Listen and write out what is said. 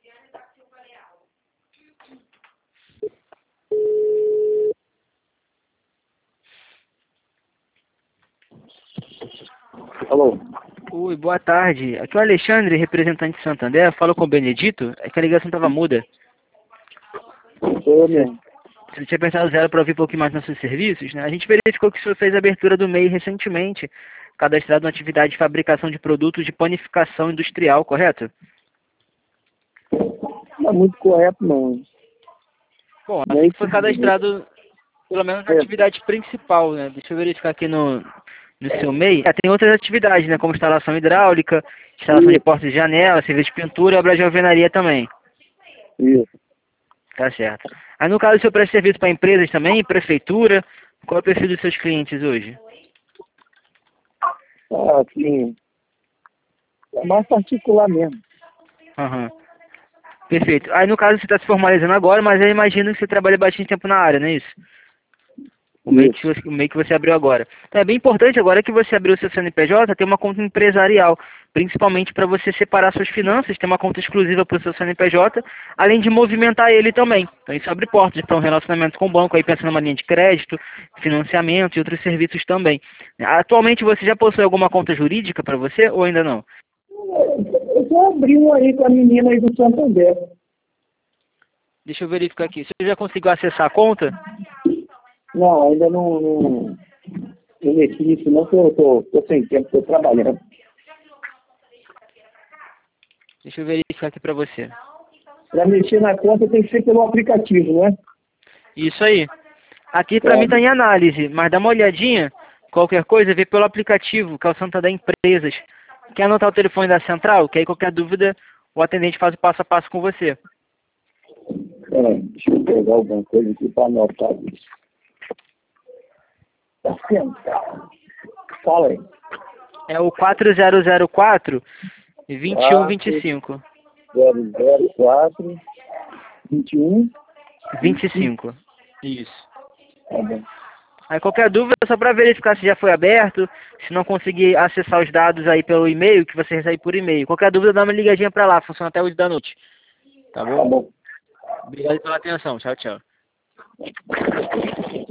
Alô? Oi, boa tarde. Aqui é o Alexandre, representante de Santander. Falo com o Benedito. É que a ligação estava muda. Sou eu mesmo. Você tinha apertado zero para ouvir um pouquinho mais nossos serviços, né? A gente verificou que o senhor fez a abertura do MEI recentemente, cadastrado na atividade de fabricação de produtos de panificação industrial, correto? Não é muito correto, não. Bom, assim que foi cadastrado, pelo menos na atividade principal, né? Deixa eu verificar aqui no seu MEI. Tem outras atividades, né? Como instalação hidráulica, instalação de portas de janela, serviço de pintura e obra de alvenaria também. Isso. Tá certo. Aí no caso o senhor presta serviço para empresas também, prefeitura. Qual é o perfil dos seus clientes hoje? Ah, assim, é mais particular mesmo. Aham. Perfeito. Aí no caso você está se formalizando agora, mas eu imagino que você trabalha bastante tempo na área, não é isso? O MEI que você abriu agora. Então é bem importante agora que você abriu o seu CNPJ, ter uma conta empresarial, principalmente para você separar suas finanças, ter uma conta exclusiva para o seu CNPJ, além de movimentar ele também. Então isso abre portas para um relacionamento com o banco, aí pensando numa linha de crédito, financiamento e outros serviços também. Atualmente você já possui alguma conta jurídica para você ou ainda não? Eu só abri um aí com a menina aí do Santander. Deixa eu verificar aqui. Você já conseguiu acessar a conta? Não, ainda não mexi nisso não, porque eu tô sem tempo, estou trabalhando. Deixa eu verificar aqui para você. Para mexer na conta tem que ser pelo aplicativo, não é? Isso aí. Aqui para mim está em análise, mas dá uma olhadinha. Qualquer coisa, vê pelo aplicativo, que é o Santander Empresas. Quer anotar o telefone da central? Que aí qualquer dúvida, o atendente faz o passo a passo com você. Deixa eu pegar alguma coisa aqui para anotar isso. Da central. Fala aí. É o 4004 2125. 004 21 25. Isso. Tá bom. Aí qualquer dúvida, só para verificar se já foi aberto, se não conseguir acessar os dados aí pelo e-mail, que você recebe por e-mail. Qualquer dúvida, dá uma ligadinha para lá, funciona até 8 da noite. Tá bom? Tá bom. Obrigado pela atenção. Tchau, tchau.